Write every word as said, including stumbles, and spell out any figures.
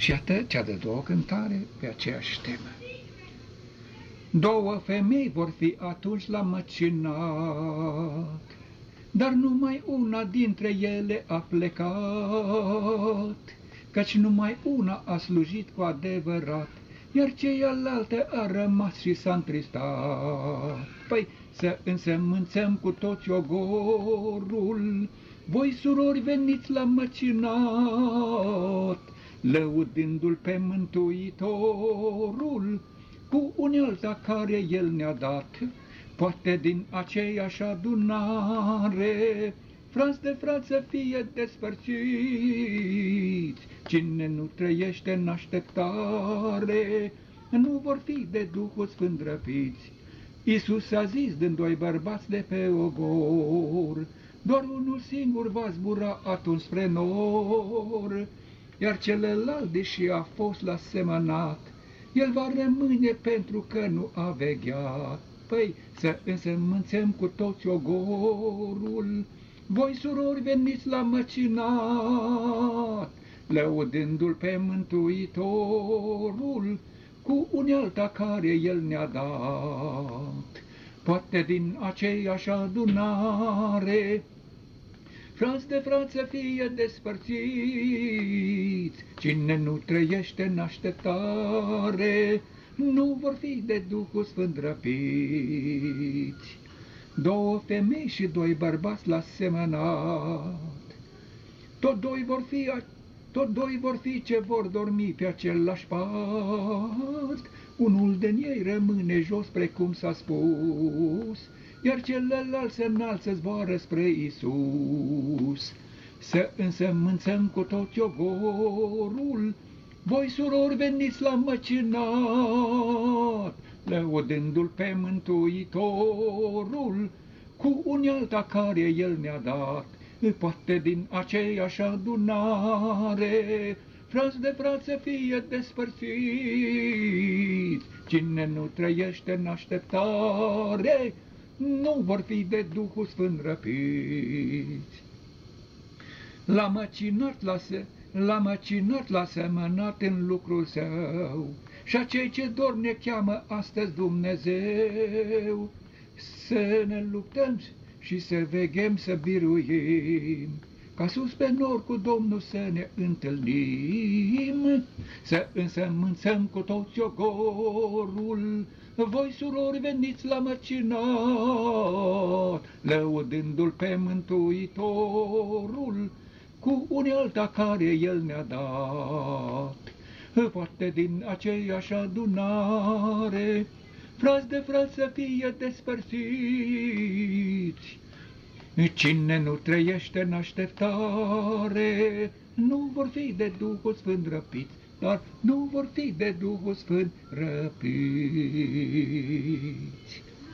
Și iată cea de doua cântare pe aceeași temă. Două femei vor fi atunci la măcinat, dar numai una dintre ele a plecat, căci numai una a slujit cu adevărat, iar ceilaltă a rămas și s-a întristat. Păi să însămânțăm cu toți ogorul, voi surori veniți la măcinat, lăudându-l pe Mântuitorul cu unealta care El ne-a dat. Poate din aceeași adunare frați de frați să fie despărțiți, cine nu trăiește în așteptare nu vor fi de Duhul Sfânt răpiți. Iisus a zis, dând doi bărbați de pe ogor, doar unul singur va zbura atunci spre nor, iar celălalt, deși a fost la semănat, el va rămâne pentru că nu a vegheat. Păi să însămânțăm cu toți ogorul, voi surori veniți la măcinat, lăudându-l pe Mântuitorul cu unealta care El ne-a dat. Poate din aceeași adunare frați de frați să fie despărțiți, cine nu trăiește în așteptare nu vor fi de Duhul Sfânt răpiți. Două femei și doi bărbați la semănat, tot doi vor fi, tot doi vor fi ce vor dormi pe același pat. Unul din ei rămâne jos precum s-a spus, iar celălalt se înalță, zboară spre Iisus. Să însămânțăm cu toți ogorul, voi surori veniți la măcinat, lăudându-l pe Mântuitorul cu unealta care El ne-a dat. Poate din aceeași adunare frați de frați să fie despărțiți, cine nu trăiește în așteptare nu vor fi de Duhul Sfânt răpiți. L-a măcinat, la se, l-a măcinat, l-a semănat în lucrul său, și acei ce dorm ne cheamă astăzi Dumnezeu. Să ne luptăm și să veghem, să biruim, ca sus pe nor cu Domnul să ne întâlnim. Să însămânțăm cu toți ogorul, voi surori veniți la măcinat, lăudându-l pe Mântuitorul cu unealta care El ne-a dat. Poate din aceeași adunare frați de frați să fie despărțiți, cine nu trăiește în așteptare nu vor fi de Duhul Sfânt răpiți, dar nu vor fi de Duhul Sfânt răpiți.